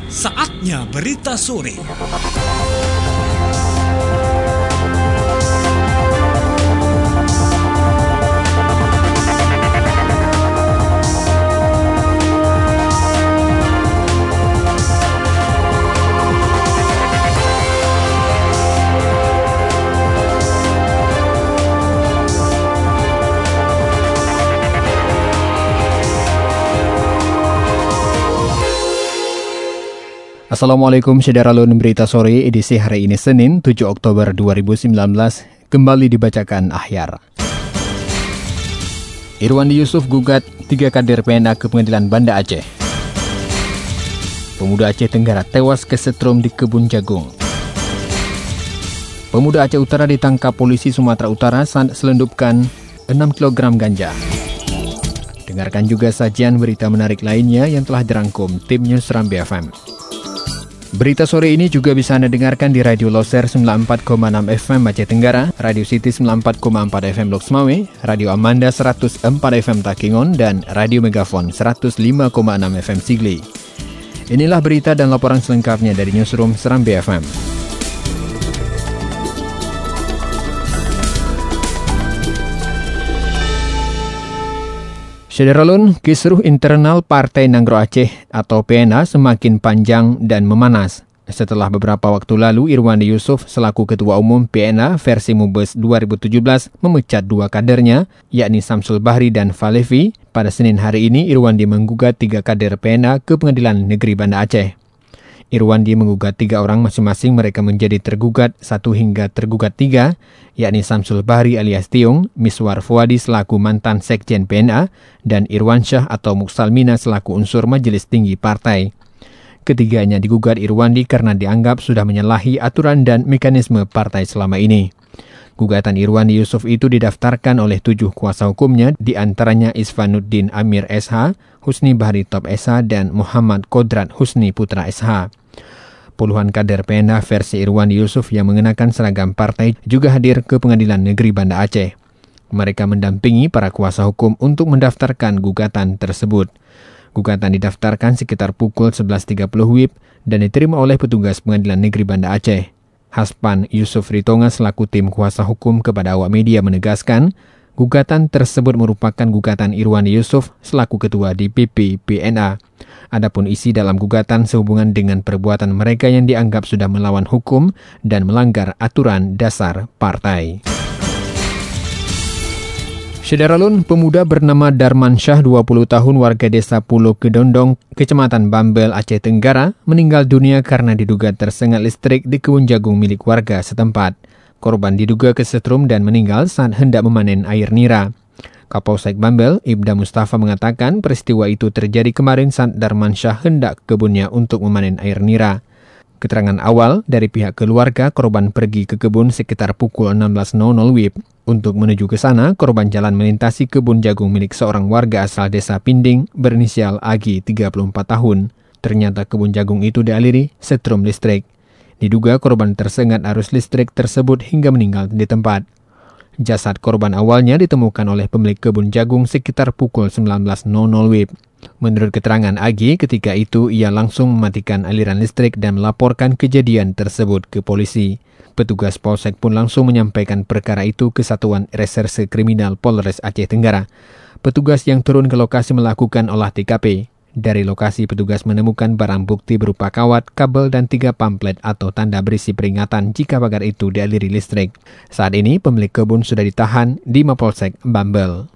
Saatnya berita sore. Assalamualaikum Syederalun, berita sore edisi hari ini Senin 7 Oktober 2019 kembali dibacakan Ahyar. Irwandi Yusuf gugat 3 kader PNA ke Pengadilan Banda Aceh. Pemuda Aceh Tenggara tewas kesetrum di kebun jagung. Pemuda Aceh Utara ditangkap polisi Sumatera Utara saat selundupkan 6 kg ganja. Dengarkan juga sajian berita menarik lainnya yang telah dirangkum tim News Serambi FM. Berita sore ini juga bisa Anda dengarkan di Radio Loser 94,6 FM Aceh Tenggara, Radio City 94,4 FM Lok Semawe, Radio Amanda 104 FM Takingon, dan Radio Megafon 105,6 FM Sigli. Inilah berita dan laporan selengkapnya dari Newsroom Serambi FM. Syederalun, kisruh internal Partai Nanggro Aceh atau PNA semakin panjang dan memanas. Setelah beberapa waktu lalu, Irwandi Yusuf selaku Ketua Umum PNA versi Mubes 2017 memecat 2 kadernya, yakni Samsul Bahri dan Falevi. Pada Senin hari ini, Irwandi menggugat 3 kader PNA ke Pengadilan Negeri Banda Aceh. Irwandi menggugat 3 orang masing-masing, mereka menjadi tergugat 1 hingga tergugat 3, yakni Samsul Bahri alias Tiung, Miswar Fuadi selaku mantan Sekjen PNA, dan Irwan Syah atau Muksalmina selaku unsur Majelis Tinggi Partai. Ketiganya digugat Irwandi karena dianggap sudah menyalahi aturan dan mekanisme partai selama ini. Gugatan Irwandi Yusuf itu didaftarkan oleh 7 kuasa hukumnya, di antaranya Isfanuddin Amir SH, Husni Bahri Top SH, dan Muhammad Kodrat Husni Putra SH. Puluhan kader PNA versi Irwandi Yusuf yang mengenakan seragam partai juga hadir ke Pengadilan Negeri Banda Aceh. Mereka mendampingi para kuasa hukum untuk mendaftarkan gugatan tersebut. Gugatan didaftarkan sekitar pukul 11.30 WIB dan diterima oleh petugas Pengadilan Negeri Banda Aceh. Haspan Yusuf Ritonga selaku tim kuasa hukum kepada awak media menegaskan, gugatan tersebut merupakan gugatan Irwandi Yusuf selaku Ketua DPP PNA. Adapun isi dalam gugatan sehubungan dengan perbuatan mereka yang dianggap sudah melawan hukum dan melanggar aturan dasar partai. Syederalun, pemuda bernama Darman Syah 20 tahun warga desa Pulau Kedondong, Kecamatan Bambel, Aceh Tenggara, meninggal dunia karena diduga tersengat listrik di kebun jagung milik warga setempat. Korban diduga kesetrum dan meninggal saat hendak memanen air nira. Kapolsek Bambel, Ibda Mustafa mengatakan peristiwa itu terjadi kemarin saat Darman Syah hendak ke kebunnya untuk memanen air nira. Keterangan awal dari pihak keluarga, korban pergi ke kebun sekitar pukul 16.00 WIB. Untuk menuju ke sana, korban jalan melintasi kebun jagung milik seorang warga asal desa Pinding berinisial Agi 34 tahun. Ternyata kebun jagung itu dialiri setrum listrik. Diduga korban tersengat arus listrik tersebut hingga meninggal di tempat. Jasad korban awalnya ditemukan oleh pemilik kebun jagung sekitar pukul 19.00 WIB. Menurut keterangan Agi, ketika itu ia langsung mematikan aliran listrik dan melaporkan kejadian tersebut ke polisi. Petugas Polsek pun langsung menyampaikan perkara itu ke Satuan Reserse Kriminal Polres Aceh Tenggara. Petugas yang turun ke lokasi melakukan olah TKP. Dari lokasi, petugas menemukan barang bukti berupa kawat, kabel, dan 3 pamflet atau tanda berisi peringatan jika pagar itu dialiri listrik. Saat ini, pemilik kebun sudah ditahan di Mapolsek Bambel.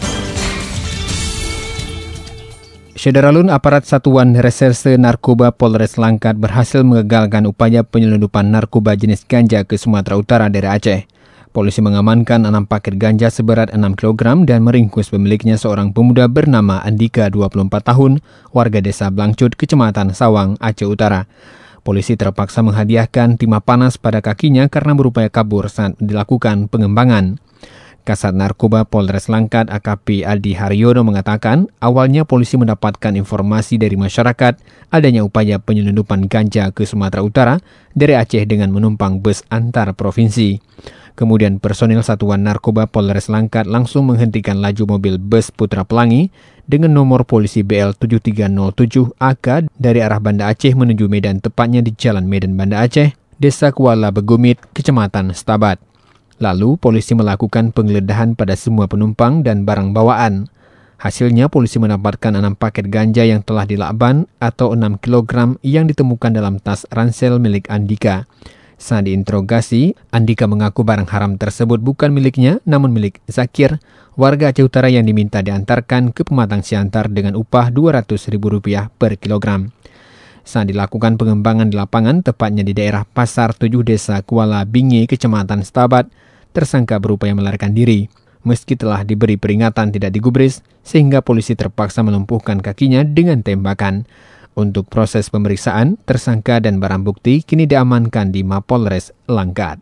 Syederalun, aparat Satuan Reserse Narkoba Polres Langkat berhasil mengagalkan upaya penyelundupan narkoba jenis ganja ke Sumatera Utara dari Aceh. Polisi mengamankan 6 paket ganja seberat 6 kg dan meringkus pemiliknya seorang pemuda bernama Andika 24 tahun, warga desa Blangcut, Kecamatan Sawang, Aceh Utara. Polisi terpaksa menghadiahkan timah panas pada kakinya karena berupaya kabur saat dilakukan pengembangan. Kasat Narkoba Polres Langkat AKP Aldi Haryono mengatakan, awalnya polisi mendapatkan informasi dari masyarakat adanya upaya penyelundupan ganja ke Sumatera Utara dari Aceh dengan menumpang bus antar provinsi. Kemudian personil Satuan Narkoba Polres Langkat langsung menghentikan laju mobil bus Putra Pelangi dengan nomor polisi BL 7307 AK dari arah Banda Aceh menuju Medan, tepatnya di Jalan Medan Banda Aceh, Desa Kuala Begumit, Kecamatan Stabat. Lalu, polisi melakukan penggeledahan pada semua penumpang dan barang bawaan. Hasilnya, polisi mendapatkan 6 paket ganja yang telah dilakban atau 6 kg yang ditemukan dalam tas ransel milik Andika. Saat diinterogasi, Andika mengaku barang haram tersebut bukan miliknya, namun milik Zakir, warga Aceh Utara yang diminta diantarkan ke Pematang Siantar dengan upah Rp200.000 per kilogram. Saat dilakukan pengembangan di lapangan, tepatnya di daerah Pasar 7 Desa Kuala Bingi, Kecamatan Stabat, tersangka berupaya melarikan diri. Meski telah diberi peringatan tidak digubris, sehingga polisi terpaksa melumpuhkan kakinya dengan tembakan. Untuk proses pemeriksaan, tersangka dan barang bukti kini diamankan di Mapolres Langkat.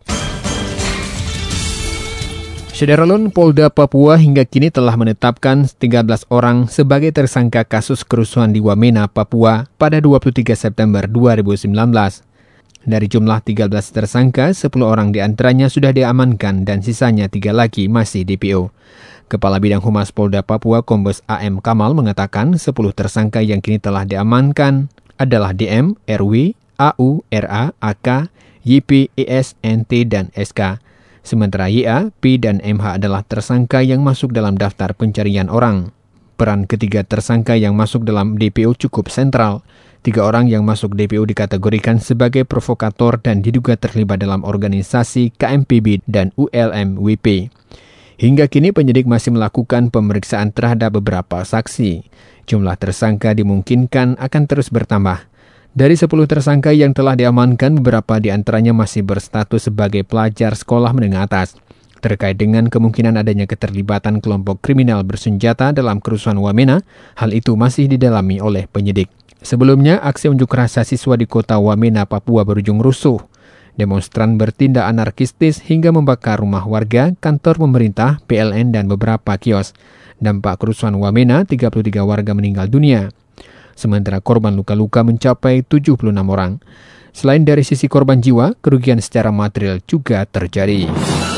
Syederalun, Polda Papua hingga kini telah menetapkan 13 orang sebagai tersangka kasus kerusuhan di Wamena, Papua pada 23 September 2019. Dari jumlah 13 tersangka, 10 orang diantaranya sudah diamankan dan sisanya 3 lagi masih DPO. Kepala Bidang Humas Polda Papua, Kombes AM Kamal, mengatakan 10 tersangka yang kini telah diamankan adalah DM, RW, AU, RA, AK, YP, ES, NT, dan SK. Sementara YA, P, dan MH adalah tersangka yang masuk dalam daftar pencarian orang. Peran ketiga tersangka yang masuk dalam DPO cukup sentral. 3 orang yang masuk DPO dikategorikan sebagai provokator dan diduga terlibat dalam organisasi KMPB dan ULM-WP. Hingga kini penyidik masih melakukan pemeriksaan terhadap beberapa saksi. Jumlah tersangka dimungkinkan akan terus bertambah. Dari 10 tersangka yang telah diamankan, beberapa di antaranya masih berstatus sebagai pelajar sekolah menengah atas. Terkait dengan kemungkinan adanya keterlibatan kelompok kriminal bersenjata dalam kerusuhan Wamena, hal itu masih didalami oleh penyidik. Sebelumnya, aksi unjuk rasa siswa di kota Wamena, Papua berujung rusuh. Demonstran bertindak anarkistis hingga membakar rumah warga, kantor pemerintah, PLN, dan beberapa kios. Dampak kerusuhan Wamena, 33 warga meninggal dunia. Sementara korban luka-luka mencapai 76 orang. Selain dari sisi korban jiwa, kerugian secara material juga terjadi.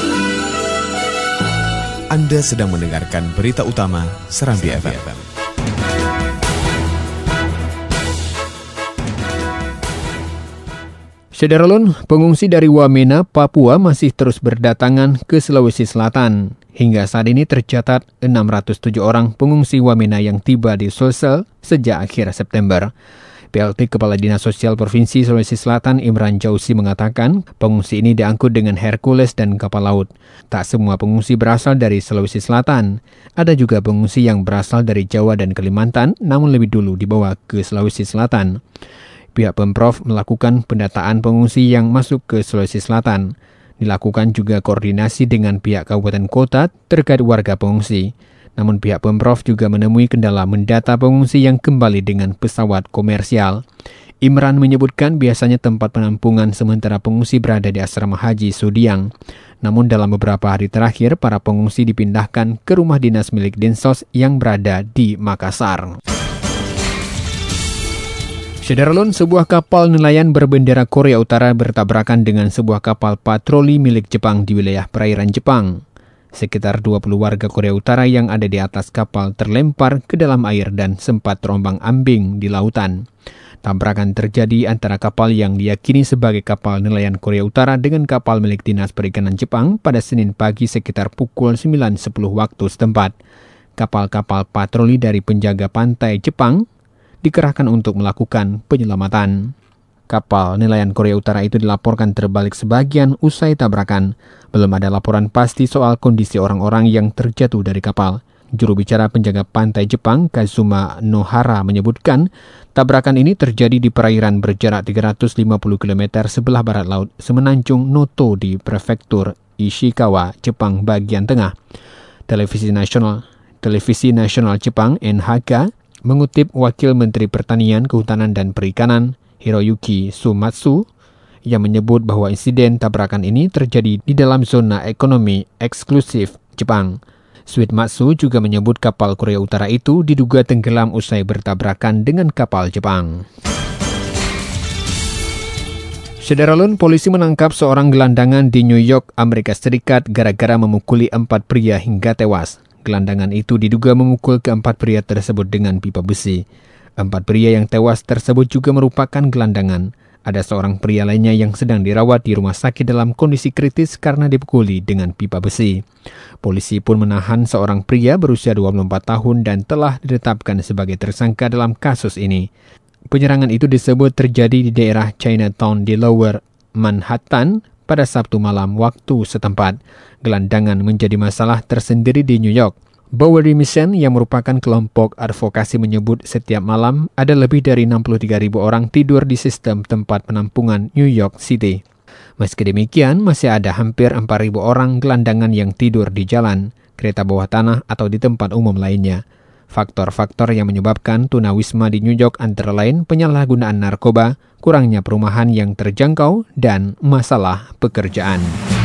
Anda sedang mendengarkan berita utama Serambi FM. Syederalun, pengungsi dari Wamena, Papua masih terus berdatangan ke Sulawesi Selatan. Hingga saat ini tercatat 607 orang pengungsi Wamena yang tiba di Sulsel sejak akhir September. PLT Kepala Dinas Sosial Provinsi Sulawesi Selatan Imran Jauzi mengatakan pengungsi ini diangkut dengan Hercules dan kapal laut. Tak semua pengungsi berasal dari Sulawesi Selatan. Ada juga pengungsi yang berasal dari Jawa dan Kalimantan, namun lebih dulu dibawa ke Sulawesi Selatan. Pihak Pemprov melakukan pendataan pengungsi yang masuk ke Sulawesi Selatan. Dilakukan juga koordinasi dengan pihak kabupaten kota terkait warga pengungsi. Namun pihak Pemprov juga menemui kendala mendata pengungsi yang kembali dengan pesawat komersial. Imran menyebutkan biasanya tempat penampungan sementara pengungsi berada di Asrama Haji Sudiang. Namun dalam beberapa hari terakhir, para pengungsi dipindahkan ke rumah dinas milik Dinsos yang berada di Makassar. Syederalun, sebuah kapal nelayan berbendera Korea Utara bertabrakan dengan sebuah kapal patroli milik Jepang di wilayah perairan Jepang. Sekitar 20 warga Korea Utara yang ada di atas kapal terlempar ke dalam air dan sempat terombang-ambing di lautan. Tabrakan terjadi antara kapal yang diyakini sebagai kapal nelayan Korea Utara dengan kapal milik Dinas Perikanan Jepang pada Senin pagi sekitar pukul 9.10 waktu setempat. Kapal-kapal patroli dari penjaga pantai Jepang dikerahkan untuk melakukan penyelamatan. Kapal nelayan Korea Utara itu dilaporkan terbalik sebagian usai tabrakan. Belum ada laporan pasti soal kondisi orang-orang yang terjatuh dari kapal. Juru bicara penjaga pantai Jepang, Kazuma Nohara, menyebutkan tabrakan ini terjadi di perairan berjarak 350 km sebelah barat laut Semenanjung Noto di prefektur Ishikawa, Jepang bagian tengah. Televisi Nasional Jepang, NHK, mengutip Wakil Menteri Pertanian, Kehutanan, dan Perikanan, Hiroyuki Sumatsu, yang menyebut bahwa insiden tabrakan ini terjadi di dalam zona ekonomi eksklusif Jepang. Sumatsu juga menyebut kapal Korea Utara itu diduga tenggelam usai bertabrakan dengan kapal Jepang. Syederalun, polisi menangkap seorang gelandangan di New York, Amerika Serikat gara-gara memukuli 4 pria hingga tewas. gelandangan itu diduga memukul keempat pria tersebut dengan pipa besi. 4 pria yang tewas tersebut juga merupakan gelandangan. Ada seorang pria lainnya yang sedang dirawat di rumah sakit dalam kondisi kritis karena dipukuli dengan pipa besi. Polisi pun menahan seorang pria berusia 24 tahun dan telah ditetapkan sebagai tersangka dalam kasus ini. Penyerangan itu disebut terjadi di daerah Chinatown di Lower Manhattan pada Sabtu malam waktu setempat. Gelandangan menjadi masalah tersendiri di New York. Bowery Mission yang merupakan kelompok advokasi menyebut setiap malam ada lebih dari 63.000 orang tidur di sistem tempat penampungan New York City. Meski demikian, masih ada hampir 4.000 orang gelandangan yang tidur di jalan, kereta bawah tanah atau di tempat umum lainnya. Faktor-faktor yang menyebabkan tunawisma di New York antara lain penyalahgunaan narkoba, kurangnya perumahan yang terjangkau, dan masalah pekerjaan.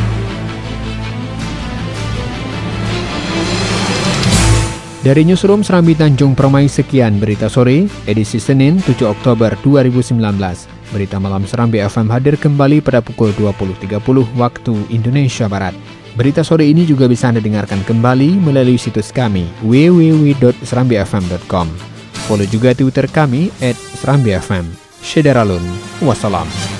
Dari Newsroom Serambi Tanjung Permai, sekian berita sore, edisi Senin 7 Oktober 2019. Berita malam Serambi FM hadir kembali pada pukul 20.30 waktu Indonesia Barat. Berita sore ini juga bisa Anda dengarkan kembali melalui situs kami www.serambifm.com. Follow juga Twitter kami @serambifm. Syederalun. Wassalam.